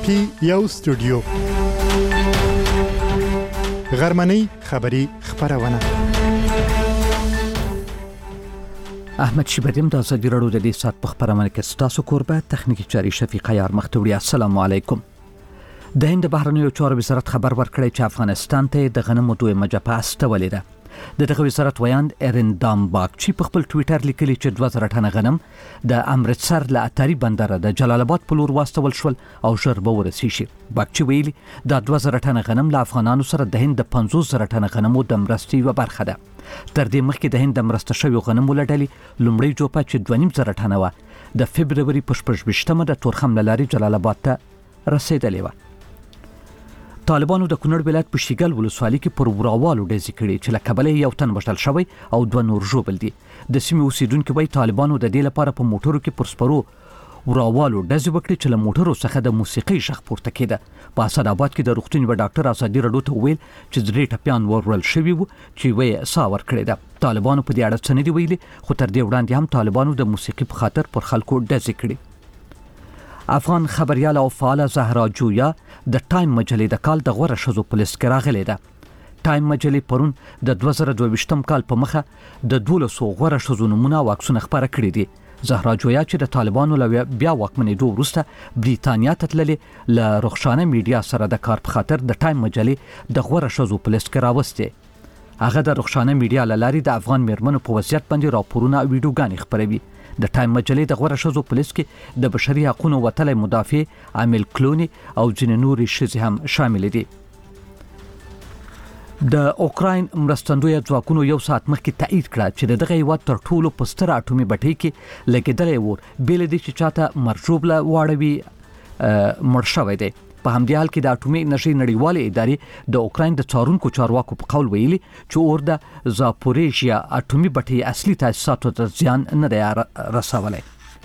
کې یو استودیو غرمنۍ خبری خبرونه احمد شیبدیم د ازادي راډیو د دې سات په خبرونه کې ستاسو کوربه تخنیکی چاري شفیق یار مختوړي. السلام علیکم. د هند بهرنیو چارو وزارت خبر ورکړی چې افغانستان ته د غنمو دویمه جبهه استولې ده. د دغه وزارت ویاند ارندام باغچی په خپل ټوئیټر لیکلی چې 2000 ټنه غنم د امرتسر له اتاری بندر د جلال آباد په لور واستول شول او ژر به ورسیږي. باغچی ویلي د 2000 ټنه غنم له افغانانو سره د هند د 50000 ټنه غنمو د مرستې یوه برخه ده. تر دې مخکې د هند د مرسته شویو غنمو له ډلې لومړۍ جوپه چې 2500 ټنه وه د فبروري په 28مه د تورخم له لارې جلال آباد ته رسېدلې وه. طالبانو د کونړ ولایت په شیګل ولسوالۍ کې پر وراوالو ډزې کړې چې له کبله یو تن وژل شوی او 2 نور ژوبل دي. د سیمې اوسیدونکو وایي طالبانو د دې لپاره په موټرو کې پر سپرو وراوالو ډزې وکړې چې له موټرو څخه د موسیقۍ غږ پورته کېده. په اسداباد کې د روغتون یو ډاکټر ازادي راډیو ته وویل چې 3 ټپیان وژل شوي وو چې وایي ساه ورکړې ده. طالبانو په دې اړه څه نه دي ویلي، خو تر دې وړاندې هم طالبانو د موسیقي په خاطر پر خلکو ډزې کړې. افغان خبريال او فعال زهرا جویا د ټایم مجلې د کال د غوره ښځو په لیست کې راغلې ده. ټایم مجلې پرون د 2022م کال په مخه د 1200 غوره ښځو نمونه او عکسونه خپاره کړي دي. زهرا جویا چې د طالبانو له بیا واکمنېدو وروسته بریتانیا ته تللې له رخصانه میډیا سره د کار په خاطر د ټایم مجلې د غوره ښځو په لیست کې راوستې. هغه د رخصانه میډیا له لارې د افغان میرمنو په وضعیت باندې راپورونه او ویډیوګانې خپروي. د ټایم مجلې د غوره ښځو په لیست کې د بشري حقوقو وتلی مدافع عامل کلونی او ځینې نورې ښځې هم شامل دي. د اوکراین مرستندوی ځواکونو یو ساعت مخکې تایید کړه چې دغه هیواد تر ټولو په ستره اټومي بټۍ کې لګېدلی و، بېله دې چې چاته مرژوبله واړوي مړ شوی دی. په همدې حال کې د اټومي انرژۍ نړیوالې ادارې د اوکراین د څارونکو چارواکو په قول ویلي چې اور د زاپوریژیا اټومي بټۍ اصلي تاسیساتو ته زیان نه دی رسولی.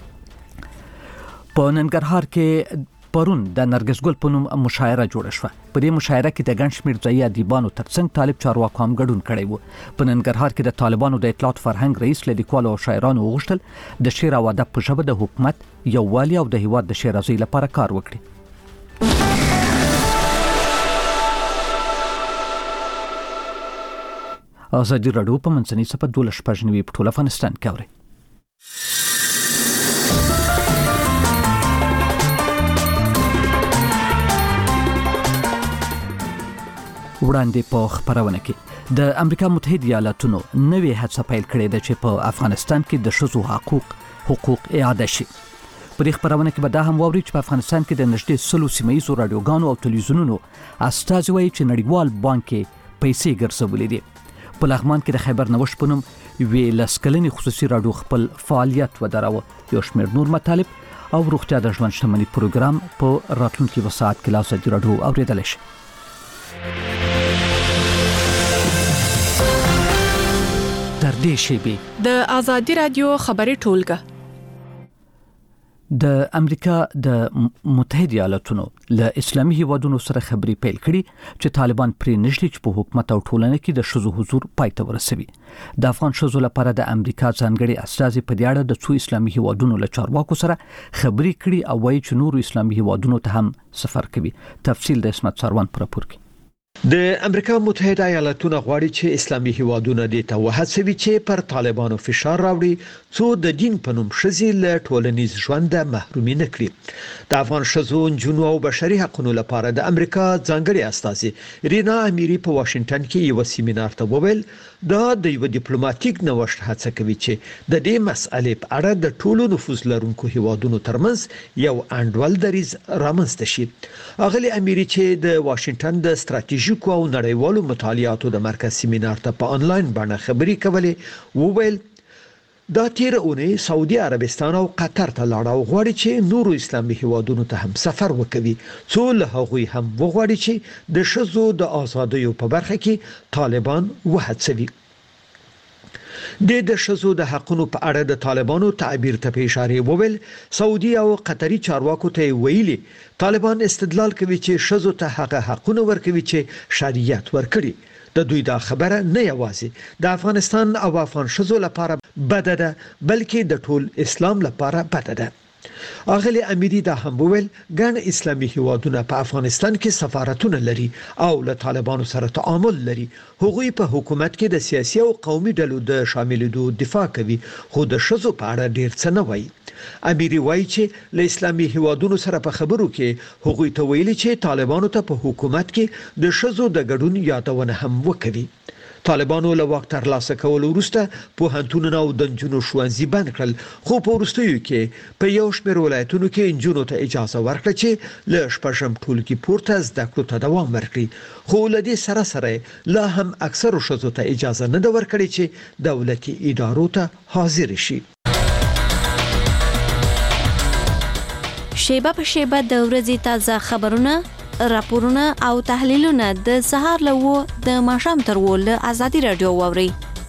په ننګرهار کې پرون د نرګس ګل په نوم مشاعره جوړه شوه. په دې مشاعره کې د ګڼ شمېر ځایي ادیبانو ترڅنګ طالب چارواکو هم ګډون کړی و. په ننګرهار کې د طالبانو د اطلاعات فرهنګ رئیس له لیکوالو او شاعرانو وغوښتل د شعر او ادب په ژبه د حکومت یووالي او د هیواد د ښېرازۍ لپاره کار وکړي. ازادي راډیو په منځنۍ صفحه 12 په ټول افغانستان کې اوري. وړاندې په خبرونه کې د امریکا متحده ایالاتونو نوې هڅه پیل کړې ده چې په افغانستان کې د ښځو حقوق اعاده شي. په دې خبرونه کې به دا هم واوري چې په افغانستان کې د نږدې 100 سیمه‌ییزو راډیوګانو او تلویزیونونو استازي وایي چې نړیوال بانک کې پیسې ګرځولې دي. په لغمان کې د خیبر نوش په نوم یوې لسکلنې خصوصي راډیو خپل فعالیت ودراوه. یو شمېر نور مطالب او روغتیا د ژوند شتمنۍ پروګرام په راتلونکي ساعت کې له ازادي راډیو اورېدلی شي. تر دې شیبې د ازادي راډیو خبري ټولګه د امریکا د متحده ایالاتونو له اسلامي هیوادونو سره خبرې پیل کړي چې طالبان پرې نشي چې په حکومت او ټولنه کې د ښځو حضور پای ته ورسوي. د افغان ښځو لپاره د امریکا ځانګړي استازي په دې اړه د څو اسلامي هیوادونو له چارواکو سره خبرې کړي او وایي چې نورو اسلامي هیوادونو ته هم سفر کوي. تفصیل د اسمت سروان پر راپور کې. د امریکا متحده ایالاتونو غواړي چې اسلامي هیوادونه دې ته وهڅوي چې پر طالبانو فشار راوړي څو د دین په نوم ښځې له ټولنیز ژوند محرومي نه کړي. د افغان ښځو، نجونو او بشري حقوقو لپاره د امریکا ځانګړي استازي رینا امیری په واشنگټن کې یو سیمینار ته وویل دا د یو ډیپلوماټیک نوښت هڅه کوي چې د دې مسئلې په اړه د ټولو نفوذ لرونکو هیوادونو ترمنځ یو انډول دریځ رامنځته شي. اغلی امیری چې د واشنگټن د ستراتیژیکو او نړیوالو مطالعاتو د مرکز سیمینار ته په انلاین باندې خبري کولې وویل دا تیر اونۍ سعودي عربستان او قطر ته لاړ او غواړي چې نورو اسلامي هیوادونو ته هم سفر وکړي څو له هغوی هم وغواړي چې د ښځو د آزادیو په برخه کې طالبان وهڅوي. د ښځو د حقوقو په اړه د طالبانو تعبیر ته اشاره وویل سعودي او قطري چارواکو ته ویلي طالبان استدلال کوي چې ښځو ته هغه حقوق ورکوي چې شریعت ورکړي. د دوی دا خبره نه یوازې د افغانستان او افغان ښځو لپاره بده ده بلکې د ټول اسلام لپاره بده ده. اغلی امیری دا هم وویل ګڼ اسلامي هیوادونه په افغانستان کې سفارتونه لري او له طالبانو سره تعامل لري. هغوی په حکومت کې د سیاسي او قومي ډلو د شاملېدو دفاع کوي خو د ښځو په اړه ډیر څه نه وایي. امیری وایي چې له اسلامي هیوادونو سره په خبرو کې هغوی ته ویلي چې طالبانو ته په حکومت کې د ښځو د ګډون یادونه هم وکړي. طالبانو له واک ترلاسه کولو وروسته پوهنتونونه او د نجونو ښوونځي بند کړل خو په وروستیو کې په یو شمېر ولایتونو کې نجونو ته اجازه ورکړه چې له شپږم ټولګي پورته زده کړو ته دوام ورکړي. خو له دې سره لا هم اکثرو ښځو ته اجازه نه ده ورکړې چې دولتي ادارو ته حاضر شي. شیبه په شیبه د ورځې تازه خبرونه، راپورونه او تحلیلونه د سهار له د ماښام تر له ازادي رادیو واوري.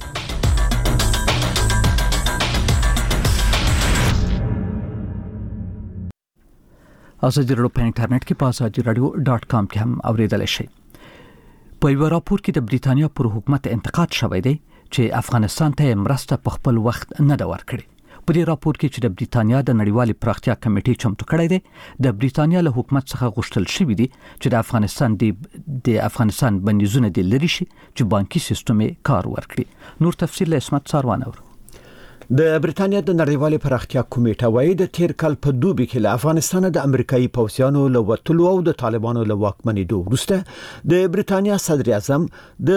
ازادي رادیو په انټرنیټ کې په azadiradio.com کې هم اوریدل شي. په یو راپور کې د بریټانیا پر حکومت انتقاد شوی دی چې افغانستان ته مرسته په خپل وخت نه دا ورکړي. په دې راپور کې چې د بریټانیا د نړیوالې پراختیا کمیټې چمتو کړی دی، د بریټانیا له حکومت څخه غوښتل شوی دی چې د افغانستان بندیزونه د لری شي چې بانکي سیستم کار ورکړي. نور تفصیل له اسمت ساروان اور. د بریټانیا د نړیوالې پراختیا کمیټه وايي د تیر کال په دوبي کې له افغانستان د امریکایي پوځیانو له وټلو او د طالبانو له واکمنېدو وروسته د بریټانیا صدر اعظم د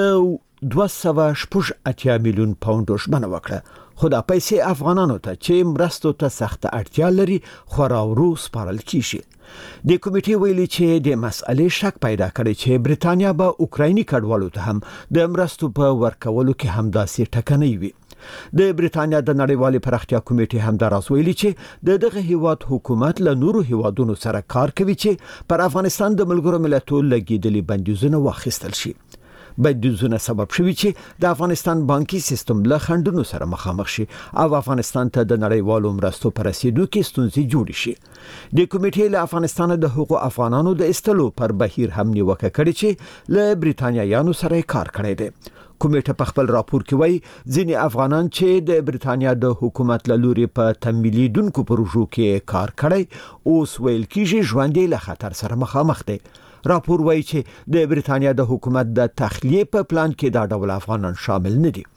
280 میلیون پاونډ ژمنه وکړه. خو دا پیسې افغانانو ته چې مرستو ته سخت اړتیا لري خورا ورو سپارل کیږي. د کمیټې ویلي چې د مسئلې شک پیدا کړي چې بریټانیا به اوکرایني کډوالو ته هم د مرستو په ورکولو کې هم داسې ټکنۍ وي. د بریټانیا د نړیوالې پراختیا کمیټې هم دا راز ویلي چې دغه هیواد حکومت له نورو هیوادونو سره کار کوي چې پر افغانستان د ملګرو ملتونو لګیدلي بندیزونه واخیستل شي. بندیزونه سبب شوي چې د افغانستان بانکي سیستم له خنډونو سره مخامخ شي او افغانستان ته د نړیوالو مرستو پر رسیدو کې ستونزې جوړې شي. د کمیټې له افغانستان د حقوقو افغانانو د استلو پر بهیر هم نیوکه کړې چې له بریټانیایانو سره کار کړی دی. کمیټه په خپل راپور کې وایي ځینې افغانان چې د بریټانیا د حکومت له لوري په تمویلیدونکو پروژو کې کار کړی اوس ویل کېږي ژوند له خطر سره مخامخ دی. راپور وایي چې د بریټانیا د حکومت د تخلیه په پلان کې دا ډول افغانان شامل نه دي.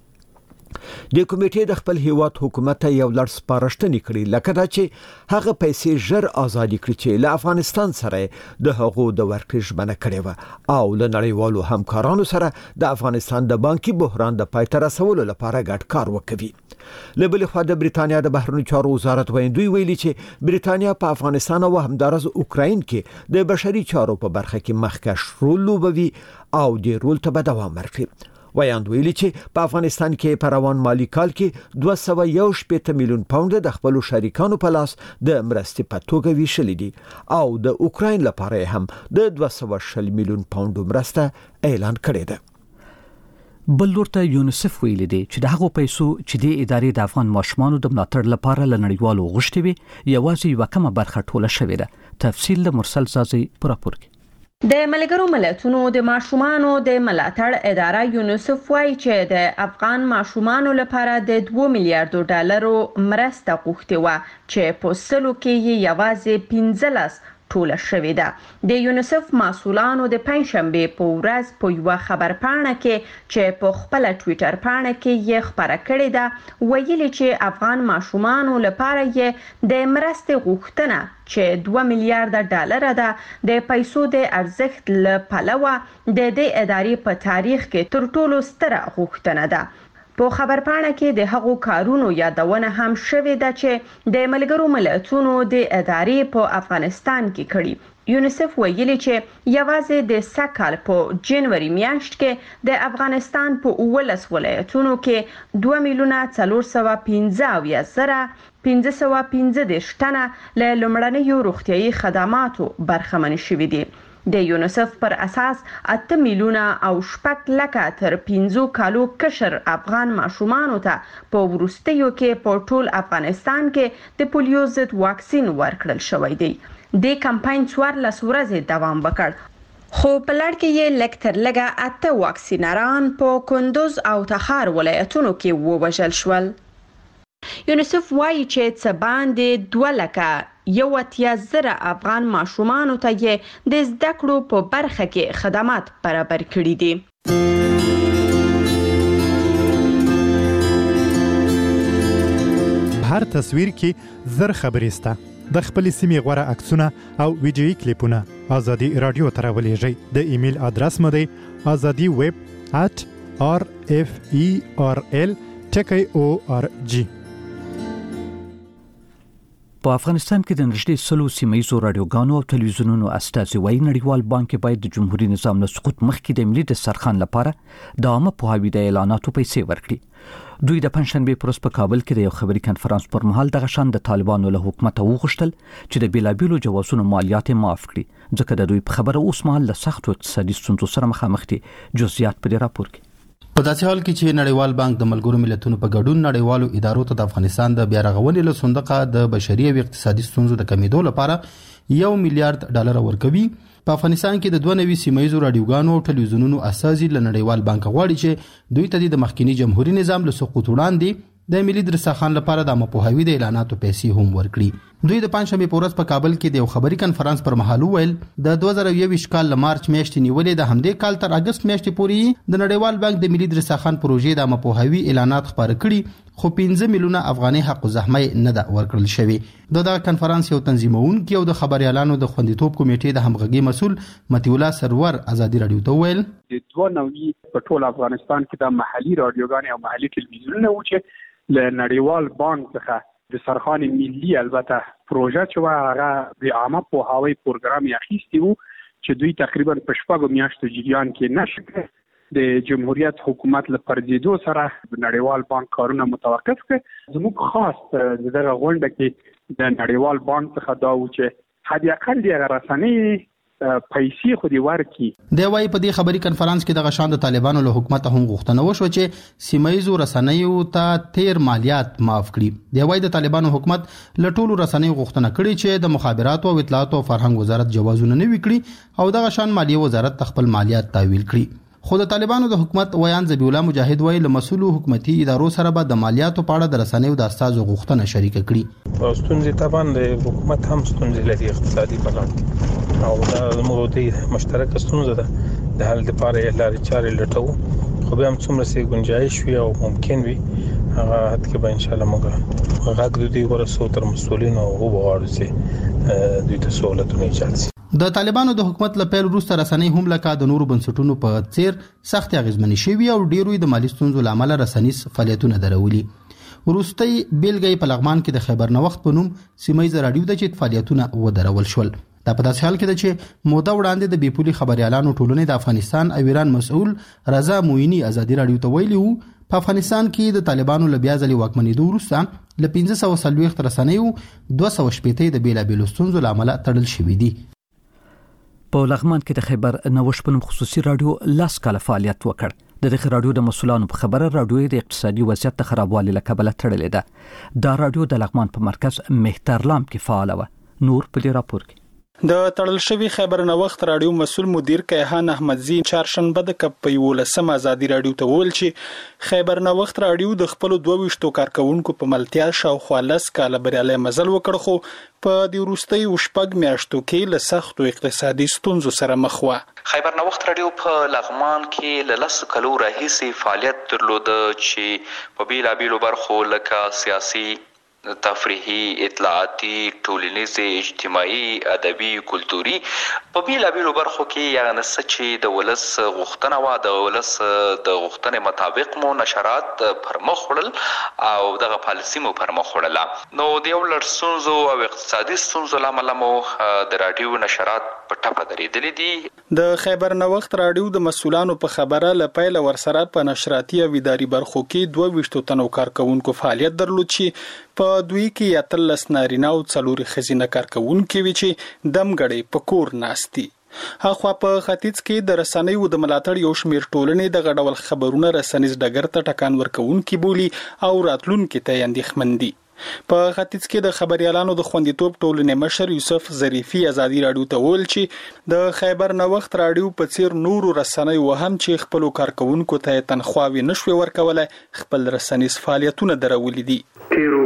د کمیټې د خپل هیواد حکومت ته یو لړ سپارښتنې کړې لکه دا چې هغه پیسې ژر آزادي کړي چې له افغانستان سره د هغو د ورکړې ژمنه کړې و او له نړیوالو همکارانو سره د افغانستان د بانکي بحران د پای ته رسولو لپاره ګډ کار وکړي. له بل خوا د بریټانیا د بهرنیو چارو وزارت ویندوی ویلي چې بریټانیا په افغانستان او همدارس اوکراین کې د بشري چارو په برخه کې مخکښ رول لوبوي او د رول ته دوام ورکړي. ویاند ویلي چې په افغانستان کې په روان مالی کال کې 281 میلیون پاونډ د خپل شریکانو په لاس د مرستې په توګه ویشلې دي او د اوکراین لپاره هم د 240 میلیون پاونډ مرسته اعلان کړې ده. بل ورته یونیسف ویلي دی چې د هغو پیسو چې د ادارې د افغان ماشومانو د ملاتړ لپاره له نړیوالو غوښتي وي یوازې یو کمه برخه ټوله شوې ده. تفصیل د مرسل زازي پر راپور کې. د ملګرو ملتونو د ماشومانو د ملاتړ اداره یونیسف وايي چې د افغان ماشومانو لپاره د 2 میلیارډ ډالرو مرسته غوښتي و چې په سلو کې یوازې 15 ټوله شوې ده. د یونیسف مسؤلانو د پنځشنبه په ورځ په یو خبرپاڼه کې چې په خپل ټوئیټر پاڼه کې یې خبره کړې ده ویلي چې افغان ماشومانو لپاره یې د مرستې غوښتنه چې 2 میلیارډ ډالر ده د پیسو د ارزښت له پلوه د دې ادارې په تاریخ کې تر ټولو ستره غوښتنه ده. په خبرپاڼه کې د هغو کارونو یادونه هم شوې ده چې د ملګرو ملتونو د ادارې په افغانستان کې کړي. یونیسف ویلي چې یوازې د سکهال په جنوري میاشت کې د افغانستان په 19 ولایتونو کې 2,415,515 تنه له لومړنیو روغتیايي خدماتو برخمن شوي دي. د یونیسف پر اساس 8 میلیونه او 6 لکه تر 15 کالو کشر افغان ماشومانو ته په وروستیو کې په ټول افغانستان کې د پولیو ضد واکسین ورکړل شوی دی. د کمپاین 14 ورځې دوام وکړ خو په لړ کې یې لږ تر لږه 8 واکسینران په کندوز او تخار ولایتونو کې ووژل شول. یونیسف وایي چې څه باندې 2,81,000 افغان ماشومانو ته یې د زده کړو په برخه کې خدمات برابر کړي دي. هر تصویر کې زر خبرې سته. د خپل سیمې غوړه عکسونه او ویډیويي کلیپونه ازادي رادیو ته راولېږئ. د ایمیل ادرس مو دی azadi@rferl.org. په افغانستان کې د نږدې 100 سیمه‌یزو رادیوګانو او تلویزیونونو استازي وایي نړیوال بانک باید د جمهوریت نظام له سقوط مخکې د ملي دسترخوان لپاره د عامه پوهاوي د اعلاناتو پیسې ورکړي. دوی د پنځشنبه پر ورځ په کابل کې د یو خبري کانفرنس پر مهال دغه شان د طالبانو له حکومت وغوښتل چې د بیلابیلو جوازونو مالیات معاف کړي، ځکه د دوی په خبره اوس مهال له سختو اقتصادي ستونزو سره مخامخ دي. جزئیات په دې راپور کې. په داسې حال کې چې نړیوال بانک د ملګرو ملتونو په ګډون نړیوالو ادارو ته د افغانستان د بیا رغونې له صندوق د بشري او اقتصادي ستونزو د کمیدو لپاره $1 میلیارډ ورکوي. په افغانستان کې د 92 سیمه‌یزو رادیوګانو او تلویزیونونو اساسي له نړیوال بانک غواړي چې دوی ته د مخکینی جمهوریت نظام له سقوط وړاندې د ملي دسترخوان لپاره د مپوهاوي د اعلاناتو پیسې هم ورکړي. دوی د پنځشنبه په ورځ په کابل کې د یو خبري کانفرنس پر مهال ویل د 2021 کال له مارچ میاشتې نیولې د همدې کال تر اگست میاشتې پورې د نړیوال بانک د ملي دسترخوان پروژې د مپوهاوي اعلانات خبر کړي، خو 15 میلیونه افغاني حق الزحمه نه دا ورکړل شوی. د کانفرنس یو تنظیمونکي او د خبريالانو د خوندیتوب کمیټې د همغږي مسول متي الله سرور ازادي رادیو ته ویل د دوه نوعي په ټول افغانستان کې د محلي رادیوګانې او محلي تلویزیونونه و چې له نړیوال بانک څخه د سرخان ملي البته پروژه چې هغه د عامه پوهاوي پروګرام یې اخیستی وو چې دوی تقریبا په 6 میاشتو جریان کې نشکه د جمهوریت حکومت له پردیدو سره نړیوال بانک کارونه متوقف کړ. زموږ خاص دغه غونډه کې د نړیوال بانک څخه دا و چې حد اقل د رسنۍ پیسې خو دی ورکی. دی وايي په دې خبري کانفرنس کې د غشان د طالبانو له حکومت هم غوښتنه وشو چې سیمایزو رسنیو ته تیر مالیات معاف کړي. دی وايي د طالبانو حکومت له ټولو رسنیو غوښتنه کړې چې د مخابراتو او اطلاعات او فرهنګ وزارت جوازونه نه وکړي او د غشان مالیه وزارت خپل مالیات تحویل کړي. خو د طالبانو د حکومت ویان ذبیح الله مجاهد وایي له مسؤلو حکومتي ادارو سره به د مالیاتو په اړه د رسنیو د استازو غوښتنه شریک کړي. ستونزې طبعا د حکومت هم ستونزې لري اقتصادي بلان او دا زموږ د مشترک ستونزه ده د حل لپاره لارې چارې لټو خو به هم څومره سي گنجائش وي او ممکن وي هغه حد کې به ان شاء الله موږ غږ دوی ورسو تر مسؤلین او وغواړو چې دوی ته سہولتونه ایجاد شي. د طالبانو د حکومت له پیل وروسته رسنۍ هم لکه د نورو بنسټونو په څیر سخت اغیزمنې شوي او ډیرو د مالی ستونزو لامل رسنیز فعالیتونه درولي. وروستي بیلګې په لغمان کې د خیبر نوښت په نوم سیمایي رادیو د چت فعالیتونه ودرول شول. دا په داسې حال کې ده چې موده وړاندې د بیپولي خبريالانو ټولنې د افغانستان او ایران مسؤل رضا موینی ازادي رادیو ته ویلي وو په افغانستان کې د طالبانو له بیا ځلې واکمنېدو وروسته له 1540 رسنیو 280 د بیلابیلو ستونزو لامل تړل شوې دي. په لغمان کې د خیبر نوښت په نوم خصوصي رادیو لاس کاله فعالیت وکړ. د دغه رادیو د مسولانو په خبره رادیو د اقتصادي وضعیت د خرابوالي له کبله تړلې ده. دا رادیو د لغمان په مرکز مهترلام کې فعال و. نور په دې راپور کې د تړل شوی خیبر نوښت رادیو مسول مدیر کیهان احمدزی چهارشنبه د کپ 11 ازادي رادیو ته ویل چې خیبر نوښت رادیو د خپل 22 کارکونکو په ملتیا شاوخوا 10 کاله بریالي مزل وکړ خو په د وروستي شپږ میاشتو کې له سختو اقتصادي ستونزو سره مخ و. خیبر نوښت رادیو په لغمان کې له 10 کلو راهیسې فعالیت درلود چې په بیلابیلو برخو لکه سیاسي، تفریحي، اطلاعاتي، ټولنیز، اجتماعي، ادبي، کلتوري په بیلابیلو برخو کې یعنی چې د ولس غوښتنه وا د ولس د غوښتنې مطابق مو نشرات پرمخ وړل او دغه پالیسي مو پرمخ وړل. نو د یو لړ ستونزو او اقتصادي ستونزو لامل مو د رادیو نشرات په ټپه درېدلې دي. د خیبر نوښت رادیو د مسولانو په خبره لپاره ورسره په نشراتي او اداري برخو کې 22 تنو کارکونکو فعالیت درلود چې په دوی کې 13 نارینه او 4 ښځینه کارکونکو وی چې دمګړې په کور ناشتي. هغه په ختیځ کې د رسنیو د ملاتړ یو شمیر ټولنې د غډول خبرونه رسنیز ډګر ته ټکان ورکوونکي بولی او راتلونکي ته اندېښمن دي. په ختیځ کې د خبريالانو د خوندیتوب ټولنې مشر یوسف ظریفي ازادي رادیو ته ویل چې د خیبر نوښت رادیو په څیر نورو رسنیو هم چې خپل کارکونکو ته تنخواوي نشوي ورکوله خپل رسنیز فعالیتونه درولې دي. تیرو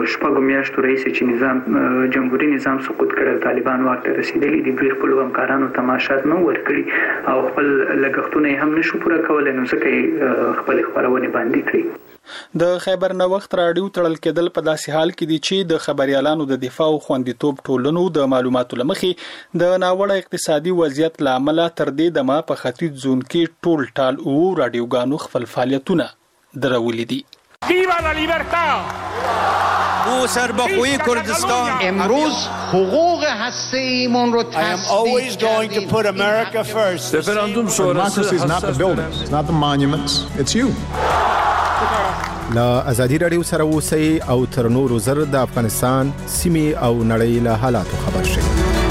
شپږ میاشتو راهیسې چې نظام جمهوریت نظام سقوط کړل، طالبان واک ته رسیدلي دي، دوی خپل همکارانو تماشات نه ورکړي او خپل لګښتونه هم نشو پوره کولای، نو ځکه خپل خبرونه باندې کړی. د خیبر نوښت راډیو تړل کېدل په داسې حال کې دي چې د خبريالانو د دفاع او خوندیتوب ټولنو د معلوماتو لمخې د ناوړه اقتصادي وضعیت لامل تر دې دمه په ختیځ زون کې ټول ټال او راډیوګانو خپل فعالیتونه درولې دي. ویوا لا لیبرتا او سربخوی کردستان امروز حقوق هسته‌ایمون رو تضمین کردیم. Referendum Democracy is not the buildings, it's not the monuments, it's you. لا ازادي رادیو سره اوسئ او تر نورو زر د افغانستان سیمې او نړۍ له حالاتو خبر شئ.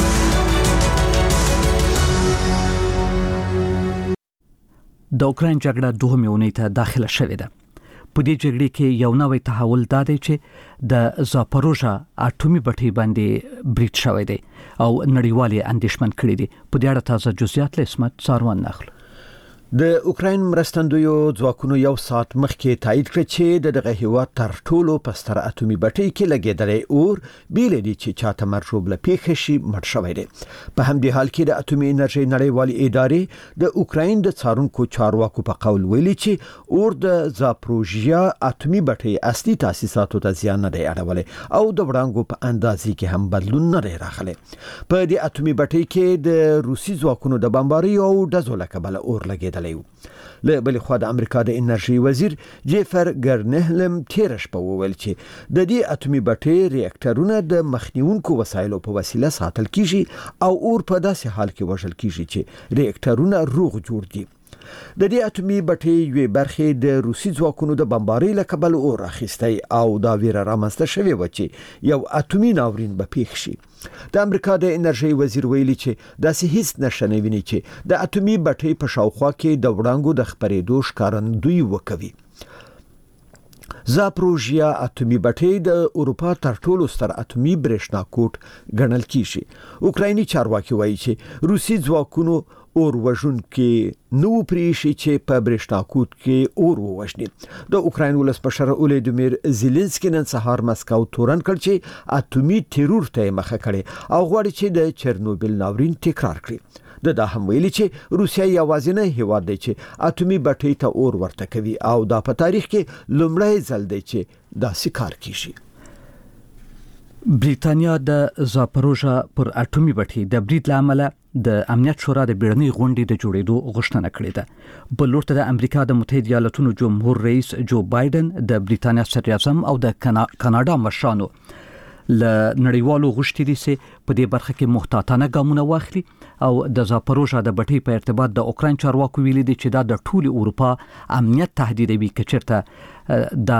د اوکراین جګړه 2 میونۍ ته داخله شوې ده. په دې جګړې کې یو نوې تحول دادی چې د زاپروژا اټومي بټۍ باندې بریټ شوی دی او نړیوالې اندېښمن کړي دي. په دې اړه تازه جزئیات له اسمت څاروان نخل. د اوکراین مرستندویو ځواکونو یو ساعت مخکې تایید کړ چې دغه هیواد تر ټولو پستر اټومي بټۍ کې لګیدلې اور بیل دي چې چاته مرشوب له پیښ شي مړ شوی دی. په همدې حال کې د اټومي انرژي نړیوالې ادارې د اوکراین د څارونکو چارواکو په قول ویلي چې اور د زاپروژیا اټومي بټۍ اصلي تاسیساتو ته زیان نه دی اړولی او د وړانګو په اندازې کې هم بدلون نه دی راغلی. په دې اټومي بټۍ کې د روسي ځواکونو د بمبارۍ او ډزو له کبله اور لګیدلی. له بل خوا د امریکا د انرژي وزیر جیفر ګرنهلم تیرش په وویل چې د دې اټومي بټۍ ریاکټرونه د مخنیونکو وسایلو په وسیله ساتل کیږي او اور په داسې حال کې وژل کیږي چې ریاکټرونه روغ جوړ دي. د دې اټومي بټۍ یوې برخې د روسي ځواکونو د بمبارۍ له کبله اور اخیستی او دا ویره رامنځته شوې و چې یو اټومي ناورین به پیښ شي. د امریکا د انرژي وزیر ویلي چې داسې هیڅ نشته نه ویني چې د اټومي بټۍ په شاوخوا کې د وړانګو د خپرېدو ښکارندویي وکوي. زاپروژیا اټومي بټۍ د اروپا تر ټولو ستر اټومي برېښنا کوټ ګڼل کیږي. اوکرایني چارواکي وایي چې روسي ځواکونو اور وژونکي نو پریشي چې په برېښنا کوټ کې اور ووژني. د اوکراین ولسمشر اولودیمیر زيلنسکي نن سهار مسکو تورن کړ چې اټومي تیرور ته مخه کړي او غواړي چې د چرنوبل ناورین تکرار کړي. دا هم ویلي چې روسیا یوازینی هیواد دی چې اټومي بټۍ ته اور ورته کوي او دا په تاریخ کې لومړی ځل دی چې دا کار کیږي. بریتانیا د زاپروژا پر اټومي بټۍ د برید لامل د امنیت شورا د بیړنۍ غونډې د جوړېدو غوښتنه کړې ده. بل لورته د امریکا د متحده ایالاتونو جمهور رئیس جو بایدن د بریتانیا صدر اعظم او د کاناډا مشرانو له نړیوالو غوښتي دي چې په دې برخه کې محتاطانه ګامونه واخلي او د زاپروژا د بټۍ په ارتباط د اوکراین چارواکو ویلي دي چې دا د ټول اروپا امنیت تهدیدوي کچرته د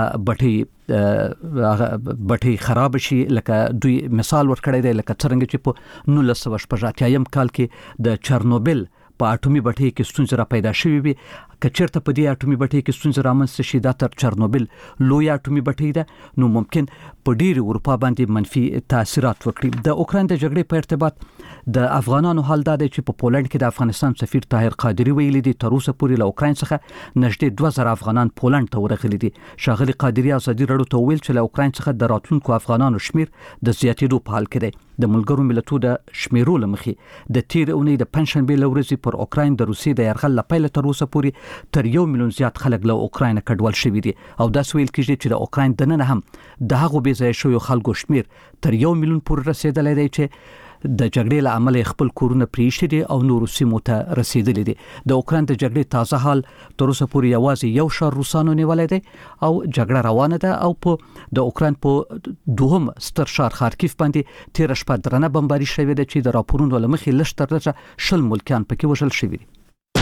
بټۍ خراب شي. لکه دوی مثال ورکړی دی لکه څنګه چې په 1980 کال کې د چرنوبل په اټومي بټۍ کې ستونزې را پیدا شوې وي. کچرته په دې اټومي بټۍ کې ستونزې رامنځته شي دا تر چرنوبل لوی اټومي بټۍ ده نو ممکن په ډیر اروپا باندې منفي تاثیرات وکړي. د اوکراین د جګړې په ارتباط د افغانانو حال دا دی چې په پولند کې د افغانستان سفیر طاهر قادری ویلي دی تر اوسه پورې له اوکراین څخه نږدې 2000 افغانان پولند ته ورغلي دي. شاغلي قادری ازادي رادیو ته ویل چې له اوکراین څخه د راتلونکو افغانانو شمیر د زیاتېدو په حال کې دی. د ملګرو ملتونو د شمیرو لمخې د تیر اونۍ د پنځشنبه لورځي پر اوکراین د روسي د يرغل لپاره تر اوسه پورې تر 1 میلیون زیات خلک له اوکراین کډوال شوي دي او دا سویل کېږي چې د اوکراین دننه هم د هغو بې ځای شویو خلکو شمیر تر 1 میلیون پورې رسیدلی دی چې د جګړې له امله خپل کورونه پریښتي دي او نور سیمو ته رسیدلي دي. د اوکراین د جګړې تازه حال تر اوسه پورې یوازې یو شهر روسانو نیولای دی او جګړه روانه ده او په د اوکراین په دوهم ستر شهر خارکیف باندې 13 شپه درنه بمباري شوې ده چې د راپورونو لمخې لږ تر ډېره 10 ملکیان پکې وژل شوي دي.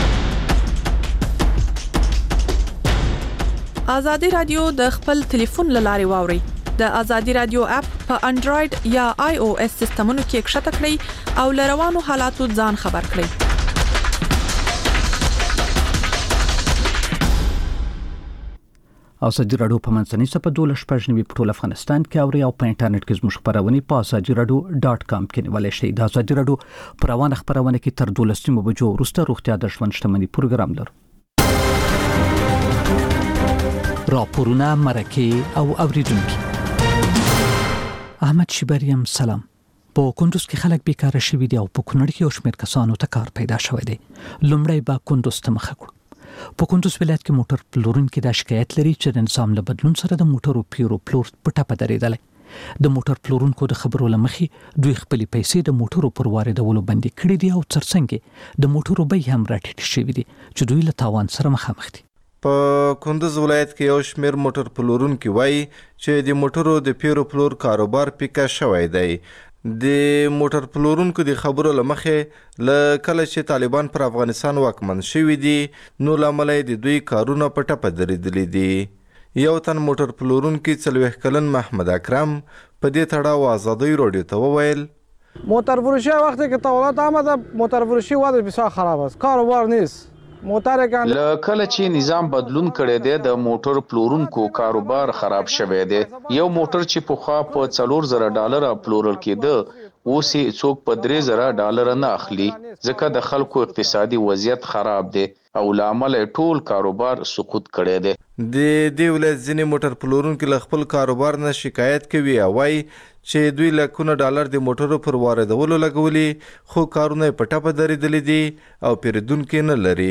ازادي رادیو د خپل ټلیفون لارې واوري. د ازادي رادیو اپ په انډراید یا آی او اس سیستمونو کې کښته کړئ او لروانو حالاتو ځان خبر کړئ. ازادي رادیو په منځنۍ صفحه 12 په ټول افغانستان کې اوري او په انټرنیټ کې زموږ خبرونه په azadieradio.com کې نیولای شئ. د ازادي رادیو پروانه خبرونه کې تر 12 بجو وروسته روغتیا د ژوند شتمنۍ پروګرام لرو. راپورونه مرکه او اوریدونکو احمد شیبریم سلام. په کندوز کې خلک بیکاره شوي دي او په کونړ کې یو شمېر کسانو ته کار پیدا شوی دی. لومړی به کندوز ته مخه کړو. په کندوز ولایت کې موټر پلورونکي دا شکایت لري چې د نظام له بدلون سره د موټرو پیرو پلور په ټپه درېدلی. د موټر پلورونکو د خبرو له مخې دوی خپلې پیسې د موټرو پر واردولو بندي کړي دي او ترڅنګ د موټرو بیې هم راټیټې شوي دي چې دوی له تاوان سره مخامخ دي. په کندوز ولایت کې یو شمېر موټر پلورونکي وایي چې د موټرو د پیرو پلور کاروبار پیکه شوی دی. د موټر پلورونکو د خبرو له مخې له کله چې طالبان پر افغانستان واکمن شوي دي نو له امله د دوی کارونه په ټپه درېدلي دي. یو تن موټر پلورونکي 40 کلن محمد اکرم په دې تړاو آزادۍ رادیو ته وویل موتر فروشی وقتی که تولد آمده موتر فروشی وضع بسیار خراب است، کاروبار نیست. کله چې نظام بدلون کړی دی د موټر پلورونکو کاروبار خراب شوی دی. یو موټر چې پخوا په $4000 پلورل کېده اوس یې څوک په $3000 نه اخلي ځکه د خلکو اقتصادي وضعیت خراب دی او له امله ټول کاروبار سقوط کړی دی. د دې ولایت ځینې موټر پلورونکي له خپل کاروبار نه شکایت کوي او وایي چې دوی لکونه ډالر د موټرو پر واردولو لګولي خو کارونه په ټپه درېدلي دي او پیرودونکي نه لري.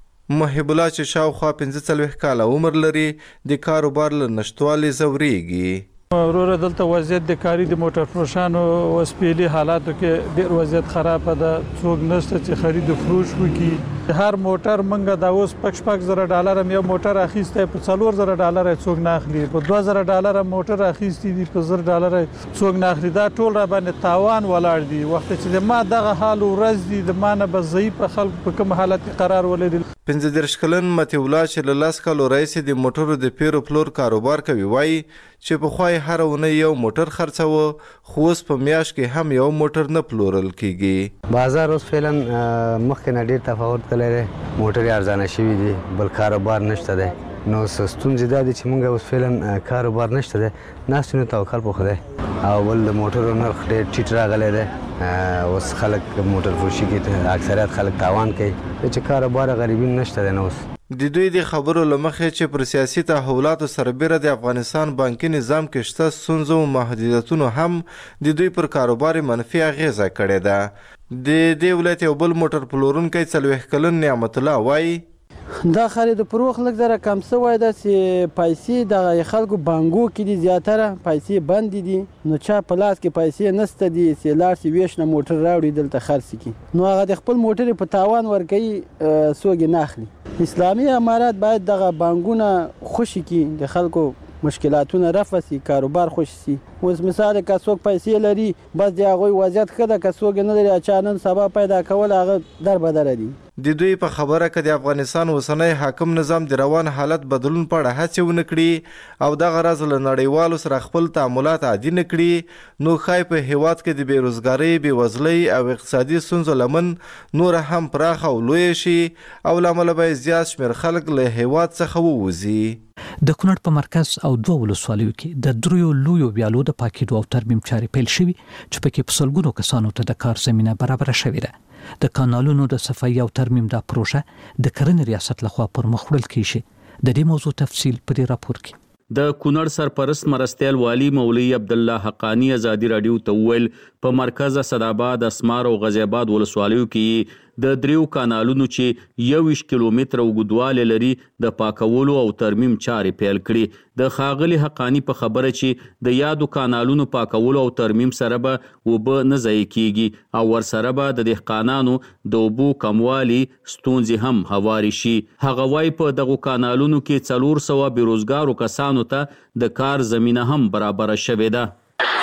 محب الله چې شاوخوا 45 کاله عمر لري د کاروبار له نشتوالي ځورېږي. وروره دلته وضعیت د کاري د موټر فروشانو وسپېلي حالاتو کې ډېر وضعیت خراب ده. څوک نشته چې خرید او فروش وکړي. هر موټر منګه دا اوس $5000 یو موټر اخیسته په $4000 څوک نه اخلي. په $2000 موټر اخیستی دي په $1000 څوک نه اخلي. دا ټول را باندې تاوان ولاړ دي. وخت چې ما دغه حال ورځ دي د مانه به ضعیف خلک په کوم حالت قرار ولري. 15 کلن متي الله چې له 10 کالو راهیسې د موټرو د پیرو پلور کاروبار کوي وایي چې پخوا یې هره اونۍ یو موټر خرڅاوه خو اوس په میاشت کې هم یو موټر نه پلورل کیږي. بازار اوس فعلا مخکې نه ډېر تفاوت کړی دی. موټرې ارزانه شوي دي بل کاروبار نشته دی. نو ستونزې دا دي چې موږ اوس فعلا کاروبار نشته دی. ناستو نه توکل په خدای او بل د موټرو نرخ ډېر ټیټ راغلی دی. اوس خلک موټر فروشي کې اکثریت خلک تاوان کوي چې کاروبار غریبي نشته دی. نو اوس د دوی د خبرو له مخې چې پر سیاسي تحولاتو سربیره د افغانستان بانکي نظام کې شته ستونزو او محدودیتونو هم د دوی پر کاروبار منفي اغیزه کړې ده. د دې ولایت یو بل موټر پلورونکی 40 کلن نعمت الله وایي دا خرید پروخ لږ زره کم شوی ده چې پیسې د خلکو بانکو کې دي زیاتره پیسې بند دي. نو چا په لاس کې پیسې نشته دي چې لاړ شي ویش نه موټر راوړي دلته خرڅ کړي نو هغه د خپل موټر په تاوان ورکوي څوک یې نه اخلي. اسلامي امارات باید دغه بانکونه خوشي کړي د خلکو مشکلاتونه رفع شي کاروبار خوش شي. اوس مثال که څوک پیسې لري بس د هغوی وضعیت ښه ده که څوک نه لري اچانک سبا پیدا کول هغه در بدره دي. د دوی په خبره کې د افغانستان اوسنی حاکم نظام د روان حالت بدلون په اړه هڅې ونه کړي او دغه راز له نړیوالو سره خپل تعاملات عادي نه کړي نو ښایي په هیواد کې د بېروزګارۍ بېوزلۍ او اقتصادي ستونزو لمن نور هم پراخ او لوی شي او له امله به زیات شمېر خلک له هیواد څخه ووځي. د کونړ په مرکز او 2 ولسوالیو کې د 3 لویو ویالو د پاکېدو او ترمیم چارې پیل شوي چې پکې په سلګونو کسانو ته د کار زمینه برابره شوې ده. د کانالونو د صفایي او ترمیم دا پروژه د کرنې ریاست لخوا پر مخ وړل کیږي. د دې موضوع تفصیل په دې راپور کې. د کونړ سرپرست مرستیال والی مولوی عبد الله حقانی ازادي رادیو ته ویل په مرکز اسداباد اسمار او غزی آباد ولسوالیو کې د 3 کانالونو چې 21 کیلومتره اوږدوالی لري د پاکولو او ترمیم چارې پیل کړي. د ښاغلي حقانی په خبره چې د یادو کانالونو پاکولو او ترمیم سره به اوبه نه ضایع کیږي او ورسره به د دهقانانو د اوبو کموالي ستونزې هم هواري شي. هغه وایي په دغو کانالونو کې 400 بېروزګارو کسانو ته د کار زمینه هم برابره شوې ده.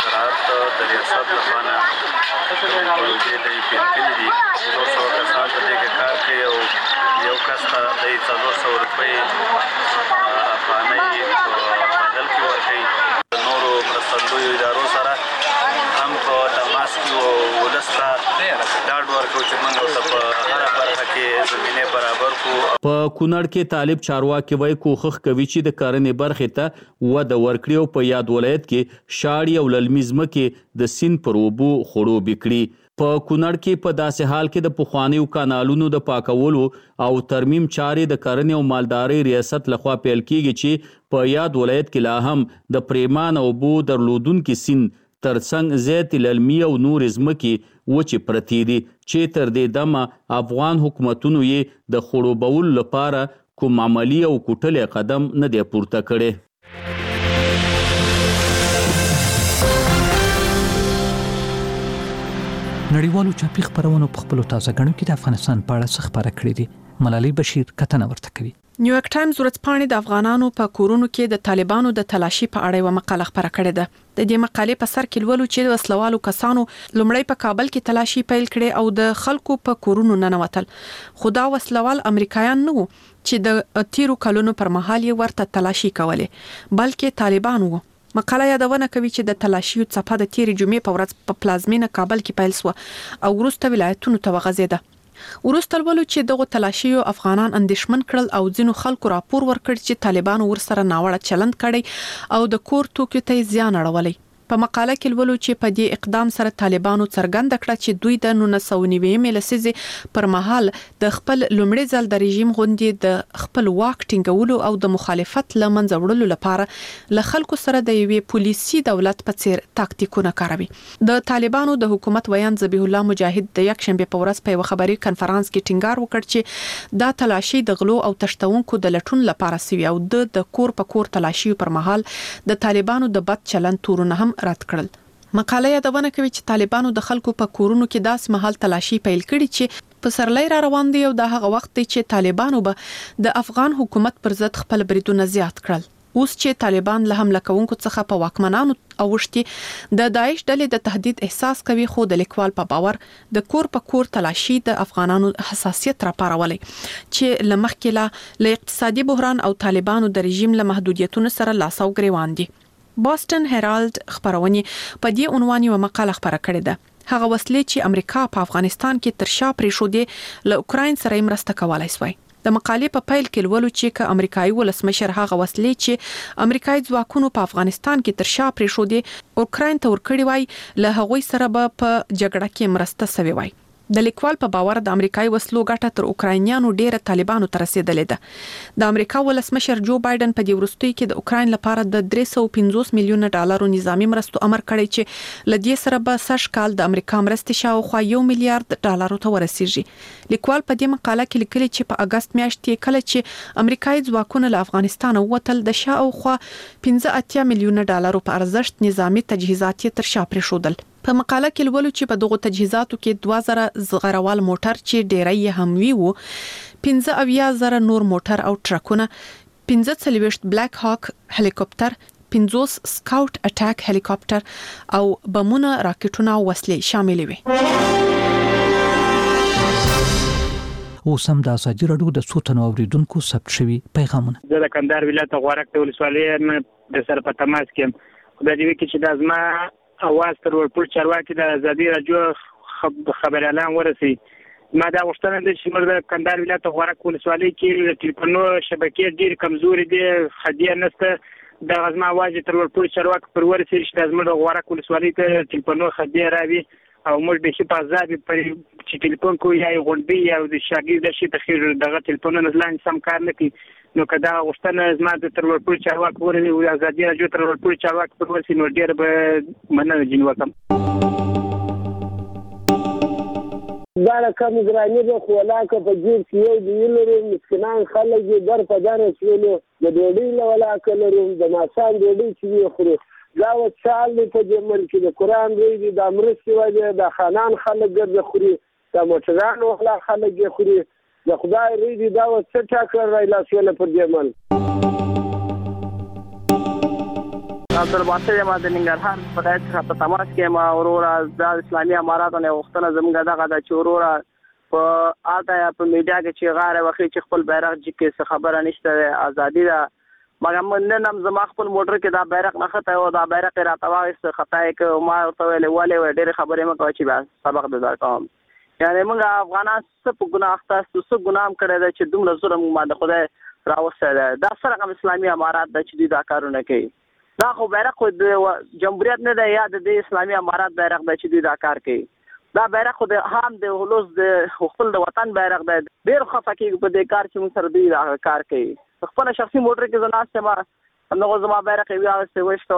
په کونړ کې طالب چارواکي وایي کوښښ کوي چې د کرنې برخې ته وده ورکړي او په یاد ولایت کې شاړې او للمي ځمکې د سیند پر اوبو خړوبې کړي. په کونړ کې په داسې حال کې د پخوانیو کانالونو د پاکولو او ترمیم چارې د کرنې او مالدارۍ ریاست لخوا پیل کیږي چې په یاد ولایت کې لا هم د پریمان اوبو درلودونکي سیند ترڅنګ زیات للمي او نور ځمکې وچې پرتې دي چې تر دې دمه افغان حکومتونو یې د خړوبولو لپاره کوم عملی او کوټلی قدم نه دی پورته کړی. نړیوالو چاپي خبرونو په خپلو تازه غنو کې د افغانستان په اړه څه خبره کړې دي. ملالۍ بشیر کتنه ورته کوي. نیویارک ټایمز ورځپاڼې د افغانانو په کورونو کې د طالبانو د تلاشي په اړه یو مقاله خبره کړې ده. د دې مقالې په سر کې لولو چې وسلوالو کسانو لومړی په کابل کې تلاشي پیل کړي او د خلکو په کورونو ننوتل. خو دا وسلوال امریکایان نه وو چې د تیرو کلونو پر مهال یې ورته تلاشي کوله، بلکې طالبان وو. مقاله یادونه کوي چې د تلاشي څپه د تیرې جمعې په ورځ په پلازمینه کابل کې پیل شو او وروسته ولایتونو ته وغځیده. وروسته ولولو چې دغه تلاشي افغانان اندېښمن کړل او ځینو خلکو راپور ورکړ چې طالبانو ورسره ناوړه چلند کړي او د کور توکو ته زیان اړولی. په مقاله کې ولولو چې په دې اقدام سره طالبانو څرګند کړه چې دوی د 1990 لسیزې پر مهال د خپل لومړي ځل د رژیم غوندې د خپل واک ټینګولو او د مخالفت لمنځه وړلو لپاره له خلکو سره د یوې پولیسي دولت په څیر تاکتیکونه کاروي. د طالبانو د حکومت ویان ذبیح الله مجاهد د یک شنبه په ورځ په یو خبري کانفرنس کې ټینګار وکړ چې دا تلاشي د غلو او تشتونکو د لټون لپاره سوي او د کور په کور تلاشي پر مهال د طالبانو د بد چلند تورونه هم رد کړل. مقاله یادونه کوي چې طالبانو د خلکو په کورونو کې داس محل تلاشي پیل کړي چې په سرلۍ را روان دي او د هغه وخت چې طالبانو به د افغان حکومت پر ضد خپل بریدونه زیات کړل. اوس چې طالبان له حمله کوونکو څخه په واکمنانو اوښتي د داعش ډلې د تهدید احساس کوي، خو د لیکوال په باور د کور په کور تلاشي د افغانانو حساسیت راپارولې چې لمخکې له اقتصادي بحران او طالبانو د رژیم له محدودیتونو سره لاس او ګریوان دي. بوسټن هیرالد خبرونه په دې عنوان یو مقاله خبره کړې ده. هغه وسلې چې امریکا په افغانستان کې تر شا پرې شو دي له اوکراین سره مرسته کولای شوی. د مقالې په پیل کې لولو چې ک امریکایي ولسمشر هغه وسلې چې امریکایي ځواکونو په افغانستان کې تر شا پرې شو دي اوکراین ته ورکړي وای له هغوی سره به په جګړه کې مرسته سوي وای. د لیکوال په باور د امریکایي وسلو ګټه تر اوکراینیانو ډیره طالبانو ته رسیدلې ده. د امریکا ولسمشر جو بایدن په دې وروستۍ کې د اوکراین لپاره د 350 میلیونه ډالرو نظامی مرستو امر کړی چې لدې سره به سږ کال د امریکا مرستې شاوخوا 1 میلیارډ ډالرو ته ورسیږي. لیکوال په دې مقاله کې لیکلي چې په اگست میاشت کې کله چې امریکایي ځواکونه له افغانستان ووتل د شاوخوا 15 میلیونه ډالرو په ارزښت نظامی تجهیزات تر شا پرېښودل. په مقاله کې لولو چې په دغه تجهیزاتو کې 2000 زغروال موټر چې ډیری هم ویو، 15000 نور موټر او ټرکونه، 45 بلیک هاک هلیکوپټر، 50 سکاوټ اټاک هلیکوپټر او بمونه، راکټونه او وسلې شامل وي. اوسم د ازادي راډیو د صوتونو اوریدونکو ثبت شوی پیغامونه. د کندهار ولایت غوړک ولسوالۍ د سر په تماس کې خدای دې وکړي چې د ازما اواز تر ورپور چارواکي د ازادي راډیو خبر اعلان ورسي. ما دا غوښتنه ده چې موږ د کندهار ولایت غوړک ولسوالۍ کې د ټلیفونو شبکې ډېر کمزوري دي، خدای نشته د ازما اواز تر ورپور چارواکي پر ورسي چې د ازما د غوړک ولسوالۍ ته ټلیفونو خدای راوي او موږ به شي په آزاد پر چې ټلیفون کوی یا غونډي یا د شاګرد شي تخیر دغه ټلیفونونه ځلان سم کار نه کوي. نو کدا غوښتنه زما د تر ورپور چارواکي ورني او ازادي راډیو تر ورپور چارواکي پر ورسي نو ډیر به مننه جنو کوم. دا کوم ګرانی به خولاکه په جیب کې یو دی لري مسکینان خلک دې در په دار شولو د ډوډۍ لولا کلرو د ماسان ډوډۍ چې خوري دا وڅال په دې ملک د قران دی د امرسي وجه د خانان خلک ګرځي خوري د موټران ولا خلک خوري د خدای ریدي دا څه ټاکر راځي په دې مل. عبدالباسط ما د ننګرهار په ولایت څخه په تماس کې ما اورورا د اسلامي اماراتو نه وختونه زموږ دغه د چورورا په آتا په میډیا کې چې غاره وخت چې خپل بیرغ جکه څه خبره نشته ازادي دا مګم نن هم زما خپل موټر کې دا بیرغ نه خطا او دا بیرغ راتواغست خطا کې ما ورته ویل ولې ډېر خبرې مکو چې بس سبق د درکوم. یعنی موږ افغانان څه په ګناه اخته څه ګناه کړی دی چې دومره ظلم ما د خدای راوسته دا سره اسلامي امارات د چې دا کارونه کوي. دا خو بیرغ د جمهوریت نه دی یا د اسلامي امارات بیرغ د چې دا کار کوي. دا بیرغ د هام د هلوز د خپل د وطن بیرغ دی. ډیر خفه کېږي په دې کار چې موږ سره دی کار کوي. خپل شخصي موټر کې زناست ما نو زما بیرغ یې واسطه وشته